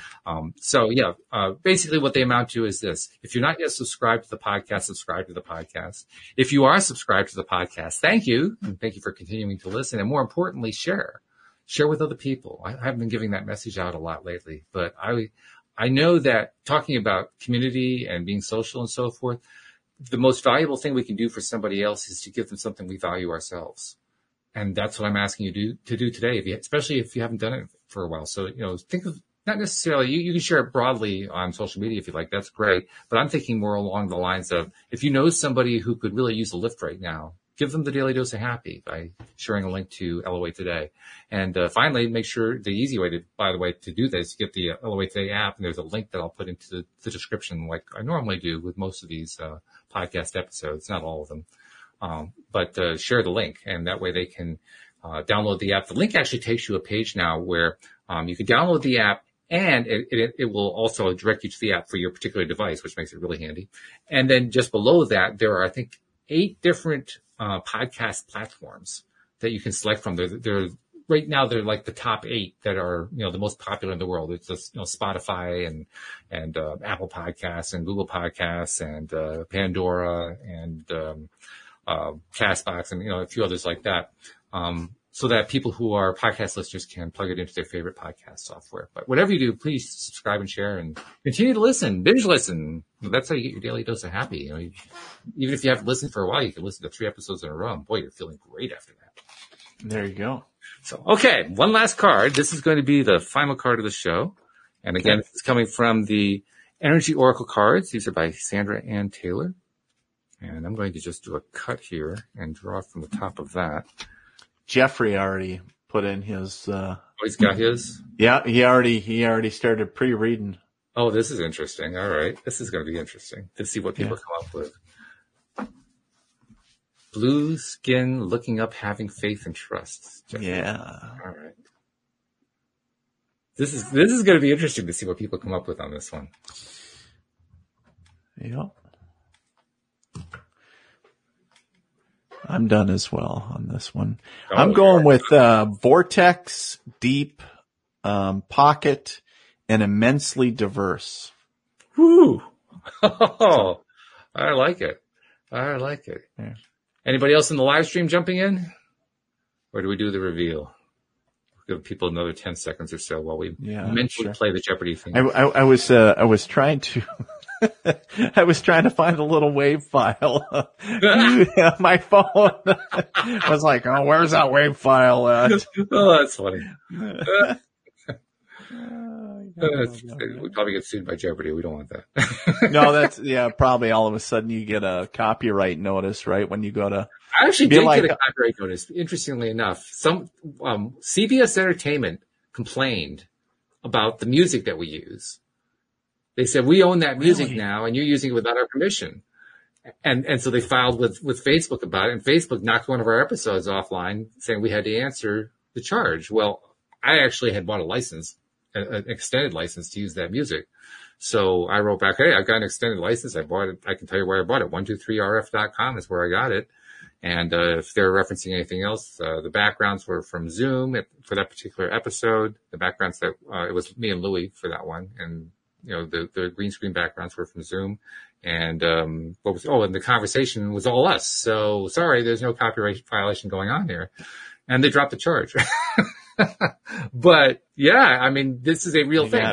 do that. Basically what they amount to is this. If you're not yet subscribed to the podcast, subscribe to the podcast. If you are subscribed to the podcast, thank you. And thank you for continuing to listen. And more importantly, share with other people. I haven't been giving that message out a lot lately, but I know that talking about community and being social and so forth, the most valuable thing we can do for somebody else is to give them something we value ourselves. And that's what I'm asking you to do today, especially if you haven't done it for a while. So, think of not necessarily, you can share it broadly on social media if you like, that's great. But I'm thinking more along the lines of, if you know somebody who could really use a lift right now, give them the Daily Dose of Happy by sharing a link to LOA Today. And finally, make sure the easy way to do this, get the LOA Today app, and there's a link that I'll put into the description like I normally do with most of these podcast episodes, not all of them. But share the link, and that way they can download the app. The link actually takes you a page now where you can download the app, and it will also direct you to the app for your particular device, which makes it really handy. And then just below that, there are, I think, 8 different podcast platforms that you can select from. They're right now they're like the top 8 that are, the most popular in the world. It's just, Spotify and Apple Podcasts and Google Podcasts and Pandora and Castbox and, a few others like that. So that people who are podcast listeners can plug it into their favorite podcast software. But whatever you do, please subscribe and share and continue to listen, binge listen. That's how you get your daily dose of happy. Even if you haven't listened for a while, you can listen to 3 episodes in a row. And boy, you're feeling great after that. There you go. So, okay, one last card. This is going to be the final card of the show. And again, This is coming from the Energy Oracle cards. These are by Sandra Ann Taylor. And I'm going to just do a cut here and draw from the top of that. Jeffrey already put in his, he's got his? Yeah, he already started pre-reading. Oh, this is interesting. All right. This is going to be interesting to see what people come up with. Blue skin, looking up, having faith and trust. Jeffrey. Yeah. All right. This is going to be interesting to see what people come up with on this one. Yeah. I'm done as well on this one. Oh, I'm going with Vortex, Deep, Pocket, and Immensely Diverse. Woo! Oh, I like it. Yeah. Anybody else in the live stream jumping in? Or do we do the reveal? Give people another 10 seconds or so while we mentally play the Jeopardy thing. I was trying to... I was trying to find a little WAV file. My phone. I was like, oh, where's that WAV file at? Oh, that's funny. We probably get sued by Jeopardy. We don't want that. No, probably all of a sudden you get a copyright notice, right? When you go to. I actually did get a copyright notice. Interestingly enough, some CBS Entertainment complained about the music that we use. They said, we own that music now and you're using it without our permission. And so they filed with Facebook about it, and Facebook knocked one of our episodes offline saying we had to answer the charge. Well, I actually had bought a license, an extended license to use that music. So I wrote back, hey, I've got an extended license. I bought it. I can tell you where I bought it. 123rf.com is where I got it. And if they're referencing anything else, the backgrounds were from Zoom for that particular episode. The backgrounds that it was me and Louie for that one. And the green screen backgrounds were from Zoom, and and the conversation was all us. So sorry, there's no copyright violation going on here, and they dropped the charge. But yeah, I mean, this is a real thing.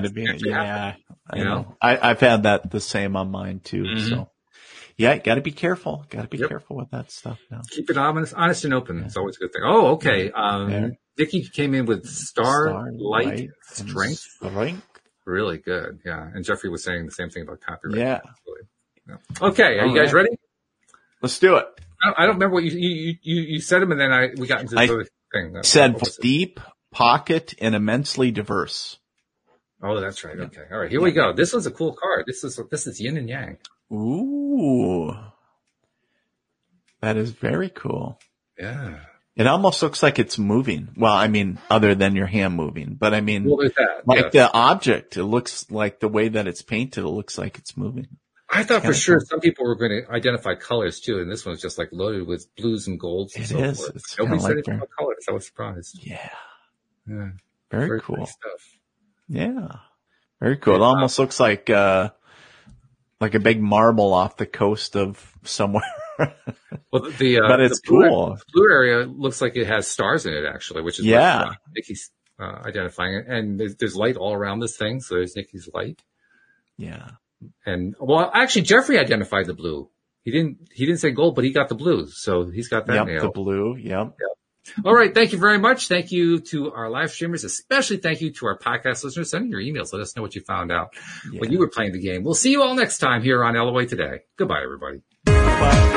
I've had that the same on mine too. Mm-hmm. So yeah, got to be careful. Got to be careful with that stuff now. Keep it honest and open. It's always a good thing. Oh, okay. Dickie came in with Starlight Strength. Really good, yeah. And Jeffrey was saying the same thing about copyright. Yeah. Okay, are you guys ready? Let's do it. I don't remember what you said them, and then we got into this other thing. Said Deep, Pocket, and Immensely Diverse. Oh, that's right. Okay, all right. Here we go. This was a cool card. This is Yin and Yang. Ooh, that is very cool. Yeah. It almost looks like it's moving. Well, I mean, other than your hand moving, but I mean, the object, it looks like the way that it's painted, it looks like it's moving. I thought for sure some people were going to identify colors too, and this one's just like loaded with blues and golds and so forth. Nobody said anything about colors. I was surprised. Yeah. Very cool stuff. Yeah. Very cool. It almost looks like a big marble off the coast of somewhere. Well, but it's cool. The blue area looks like it has stars in it, actually, which is what Nikki's identifying it. And there's light all around this thing, so there's Nikki's light. Yeah. And actually, Jeffrey identified the blue. He didn't say gold, but he got the blue, so he's got that nailed. The blue. Yep. All right. Thank you very much. Thank you to our live streamers, especially thank you to our podcast listeners. Send your emails. Let us know what you found out when you were playing the game. We'll see you all next time here on LOA Today. Goodbye, everybody. Bye.